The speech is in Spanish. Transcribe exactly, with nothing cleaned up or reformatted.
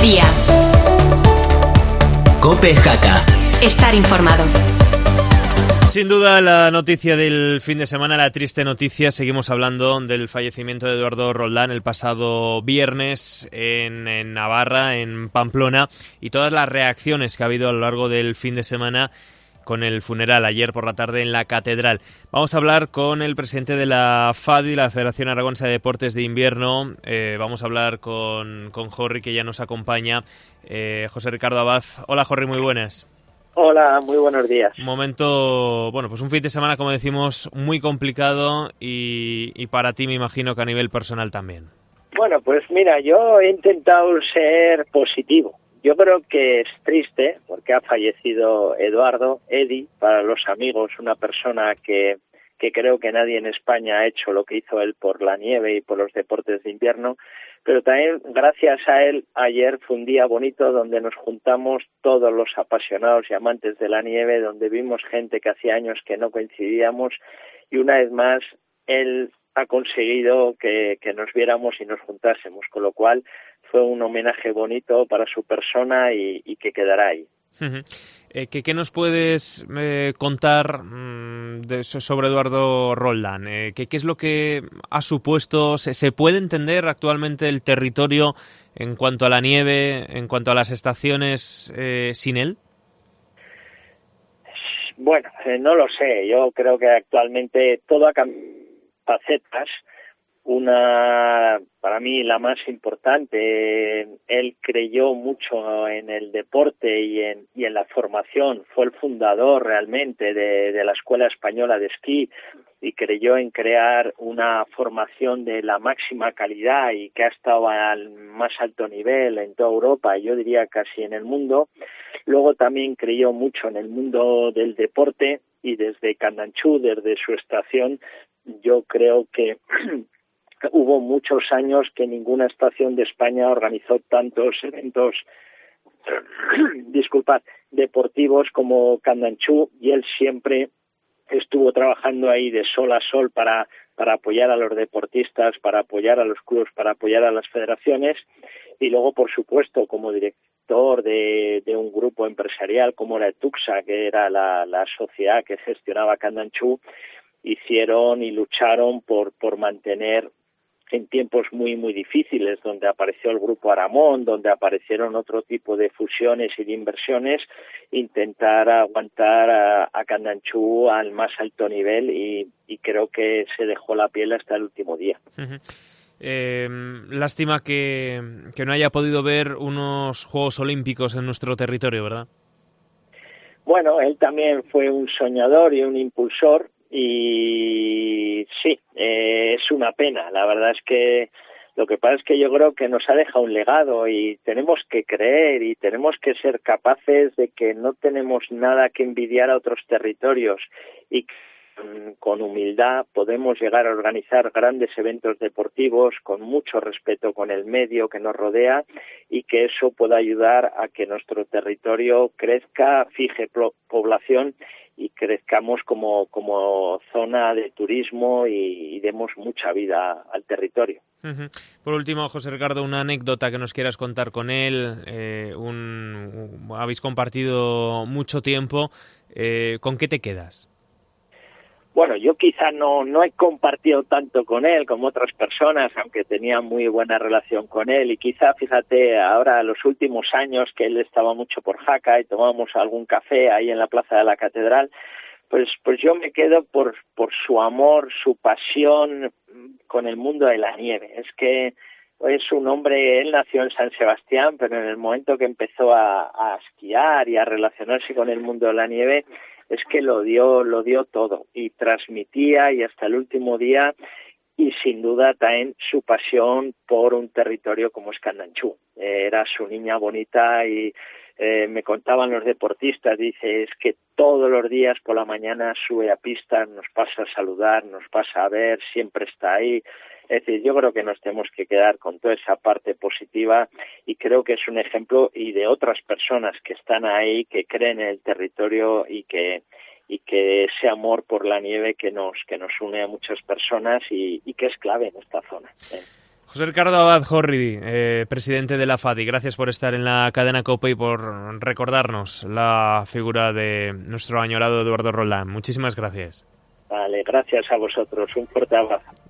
día. COPE Jaca. Estar informado. Sin duda la noticia del fin de semana, la triste noticia, seguimos hablando del fallecimiento de Eduardo Roldán el pasado viernes en, en Navarra, en Pamplona, y todas las reacciones que ha habido a lo largo del fin de semana con el funeral ayer por la tarde en la Catedral. Vamos a hablar con el presidente de la FADI, la Federación Aragonesa de Deportes de Invierno. Eh, vamos a hablar con, con Jorri, que ya nos acompaña, eh, José Ricardo Abad. Hola, Jorri, muy buenas. Hola, muy buenos días. Un momento, bueno, pues un fin de semana, como decimos, muy complicado y, y para ti me imagino que a nivel personal también. Bueno, pues mira, yo he intentado ser positivo. Yo creo que es triste porque ha fallecido Eduardo, Edi, para los amigos, una persona que, que creo que nadie en España ha hecho lo que hizo él por la nieve y por los deportes de invierno. Pero también, gracias a él, ayer fue un día bonito donde nos juntamos todos los apasionados y amantes de la nieve, donde vimos gente que hacía años que no coincidíamos, y una vez más, él ha conseguido que, que nos viéramos y nos juntásemos, con lo cual fue un homenaje bonito para su persona y, y que quedará ahí. Uh-huh. Eh, ¿qué, ¿Qué nos puedes eh, contar mmm, de, sobre Eduardo Roldán? Eh, ¿qué, ¿Qué es lo que ha supuesto? ¿Se, ¿Se puede entender actualmente el territorio en cuanto a la nieve, en cuanto a las estaciones, eh, sin él? Bueno, eh, no lo sé. Yo creo que actualmente todo ha cambiado facetas. Una, para mí, la más importante, él creyó mucho en el deporte y en, y en la formación. Fue el fundador realmente de, de la Escuela Española de Esquí y creyó en crear una formación de la máxima calidad y que ha estado al más alto nivel en toda Europa, y yo diría casi en el mundo. Luego también creyó mucho en el mundo del deporte y desde Candanchú, desde su estación, yo creo que hubo muchos años que ninguna estación de España organizó tantos eventos, disculpad, deportivos como Candanchú, y él siempre estuvo trabajando ahí de sol a sol para, para apoyar a los deportistas, para apoyar a los clubes, para apoyar a las federaciones, y luego, por supuesto, como director de, de un grupo empresarial como era Tuxa, que era la, la sociedad que gestionaba Candanchú, hicieron y lucharon por, por mantener en tiempos muy muy difíciles, donde apareció el grupo Aramón, donde aparecieron otro tipo de fusiones y de inversiones, intentar aguantar a, a Candanchú al más alto nivel, y, y creo que se dejó la piel hasta el último día. Uh-huh. Eh, lástima que, que no haya podido ver unos Juegos Olímpicos en nuestro territorio, ¿verdad? Bueno, él también fue un soñador y un impulsor. Y sí, eh, es una pena. La verdad es que lo que pasa es que yo creo que nos ha dejado un legado y tenemos que creer y tenemos que ser capaces de que no tenemos nada que envidiar a otros territorios y que con humildad podemos llegar a organizar grandes eventos deportivos con mucho respeto con el medio que nos rodea, y que eso pueda ayudar a que nuestro territorio crezca, fije población y crezcamos como, como zona de turismo y, y demos mucha vida al territorio. Uh-huh. Por último, José Ricardo, una anécdota que nos quieras contar con él. Eh, un, un, habéis compartido mucho tiempo. Eh, ¿Con qué te quedas? Bueno, yo quizá no, no he compartido tanto con él como otras personas, aunque tenía muy buena relación con él, y quizá, fíjate, ahora los últimos años que él estaba mucho por Jaca y tomábamos algún café ahí en la plaza de la Catedral, pues pues yo me quedo por por su amor, su pasión con el mundo de la nieve. Es que es un hombre, él nació en San Sebastián, pero en el momento que empezó a, a esquiar y a relacionarse con el mundo de la nieve, es que lo dio, lo dio todo y transmitía, y hasta el último día, y sin duda también su pasión por un territorio como es Candanchú. Eh, era su niña bonita y eh, me contaban los deportistas, dice, es que todos los días por la mañana sube a pista, nos pasa a saludar, nos pasa a ver, siempre está ahí. Es decir, yo creo que nos tenemos que quedar con toda esa parte positiva, y creo que es un ejemplo y de otras personas que están ahí, que creen en el territorio y que y que ese amor por la nieve que nos que nos une a muchas personas y, y que es clave en esta zona. ¿eh? José Ricardo Abad Jordi, eh, presidente de la FADI, gracias por estar en la cadena COPE y por recordarnos la figura de nuestro añorado Eduardo Roldán. Muchísimas gracias. Vale, gracias a vosotros. Un fuerte abrazo.